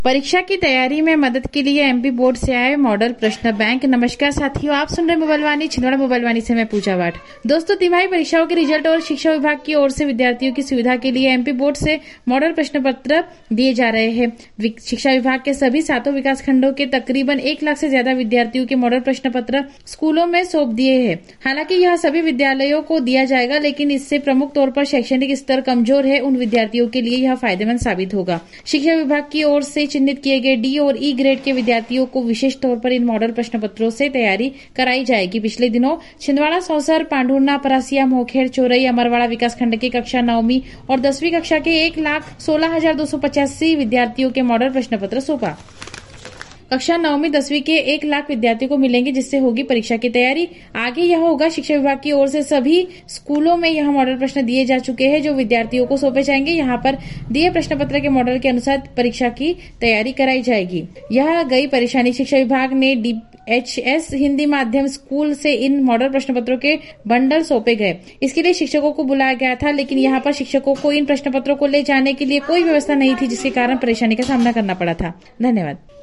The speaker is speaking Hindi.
परीक्षा की तैयारी में मदद के लिए एमपी बोर्ड से आए मॉडल प्रश्न बैंक। नमस्कार साथियों, आप सुन रहे मोबाइल वाणी छिंदवाड़ा मोबाइल वाणी से मैं पूजा वाट। दोस्तों, तिमाही परीक्षाओं के रिजल्ट और शिक्षा विभाग की ओर से विद्यार्थियों की सुविधा के लिए एमपी बोर्ड से मॉडल प्रश्न पत्र दिए जा रहे हैं। शिक्षा विभाग के सभी 7 विकास खंडों के तकरीबन 1 लाख से ज्यादा विद्यार्थियों के मॉडल प्रश्न पत्र स्कूलों में सौंप दिए हैं। हालांकि यह सभी विद्यालयों को दिया जाएगा, लेकिन इससे प्रमुख तौर पर शैक्षणिक स्तर कमजोर है उन विद्यार्थियों के लिए यह फायदेमंद साबित होगा। शिक्षा विभाग की ओर से चिन्हित किए गए डी और ई ग्रेड के विद्यार्थियों को विशेष तौर पर इन मॉडल प्रश्न पत्रों से तैयारी कराई जाएगी। पिछले दिनों छिंदवाड़ा, सौसर, पांढुर्णा, परासिया, मोखेड़, चोरई, अमरवाड़ा विकास खंड के कक्षा 9वीं और 10वीं कक्षा के 1,16,285 विद्यार्थियों के मॉडल प्रश्न पत्र सौंपा। कक्षा 9वीं 10वीं के 1 लाख विद्यार्थियों को मिलेंगे, जिससे होगी परीक्षा की तैयारी। आगे यह होगा, शिक्षा विभाग की ओर से सभी स्कूलों में यह मॉडल प्रश्न दिए जा चुके हैं जो विद्यार्थियों को सौंपे जाएंगे। यहाँ पर दिए प्रश्न पत्र के मॉडल के अनुसार परीक्षा की तैयारी कराई जाएगी। यह गई परेशानी। शिक्षा विभाग ने DHS हिंदी माध्यम स्कूल से इन मॉडल प्रश्न पत्रों के बंडल सौंपे गए। इसके लिए शिक्षकों को बुलाया गया था, लेकिन यहाँ पर शिक्षकों को इन प्रश्न पत्रों को ले जाने के लिए कोई व्यवस्था नहीं थी, जिसके कारण परेशानी का सामना करना पड़ा था। धन्यवाद।